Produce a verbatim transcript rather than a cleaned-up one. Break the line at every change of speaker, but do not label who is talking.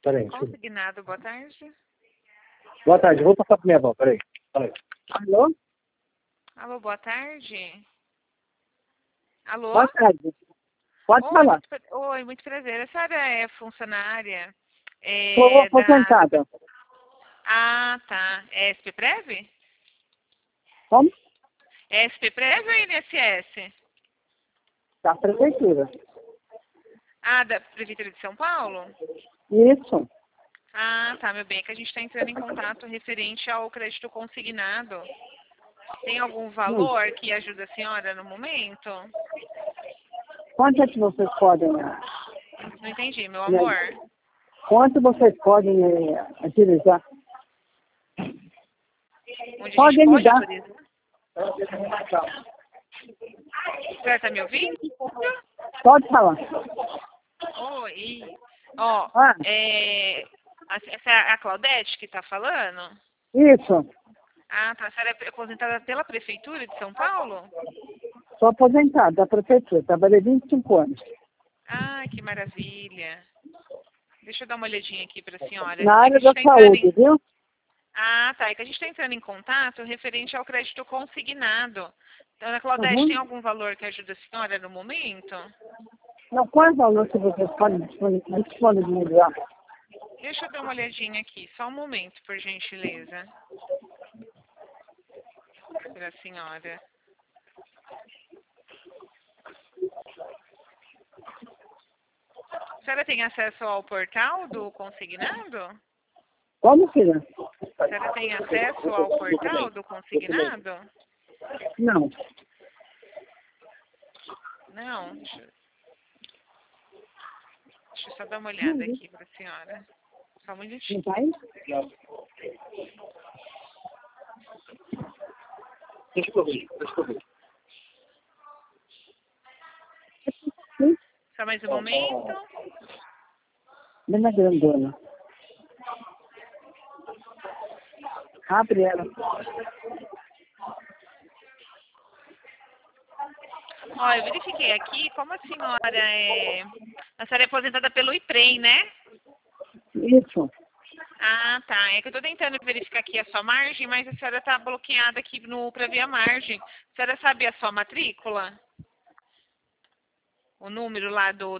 Peraí.
Consignado, boa tarde.
Boa tarde, vou passar para minha avó, peraí. Peraí.
Alô?
Alô, boa tarde. Alô?
Boa tarde. Pode
Oi,
falar.
muito, pra- oi, muito prazer. A senhora é funcionária
Estou
é, da...
aposentada.
Ah, tá. É S P Prev?
Como?
É S P Prev ou I N S S?
Da prefeitura.
Ah, da Prefeitura de São Paulo?
Isso.
Ah, tá, meu bem, é que a gente está entrando em contato referente ao crédito consignado. Tem algum valor que ajuda a senhora no momento?
Quanto é que vocês podem... eh,
Não entendi, meu amor.
Quanto vocês podem eh, utilizar?
Onde a
Podem
gente
me
pode
dar.
autorizar? A senhora tá me ouvindo?
Pode falar.
Oi. Ó,
Ah,
é... a- essa é a Claudete que tá falando?
isso.
Ah, tá. A senhora é aposentada pela Prefeitura de São Paulo?
Sou aposentada da prefeitura. Trabalhei vinte e cinco anos.
Ah, que maravilha. Deixa eu dar uma olhadinha aqui pra senhora.
Na
É que
área
a gente
da
tá entrando
saúde,
em...
viu?
Ah, tá. É que a gente está entrando em contato referente ao crédito consignado. Então, Ana Claudete, tem
Uhum.
algum valor que ajuda a senhora no momento?
Não, qual é o valor que vocês podem disponi- disponibilizar?
Deixa eu dar uma olhadinha aqui. Só um momento, por gentileza. Para a senhora. A senhora tem acesso ao portal do consignado?
Como, filha?
A senhora tem acesso ao portal do consignado?
Não.
Não. Deixa, eu- deixa eu só dar uma olhada aqui para a senhora. Só um minutinho.
Não vai?
Deixa eu ver, deixa eu ver.
Sim.
Só mais um momento.
Bem grandona. Abre ela.
Ó, eu verifiquei aqui, como a senhora é... A senhora é aposentada pelo IPREM, né?
Isso.
Ah, tá. É que eu tô tentando verificar aqui a sua margem, mas a senhora tá bloqueada aqui no para ver a margem. A senhora sabe a sua matrícula? O número lá do,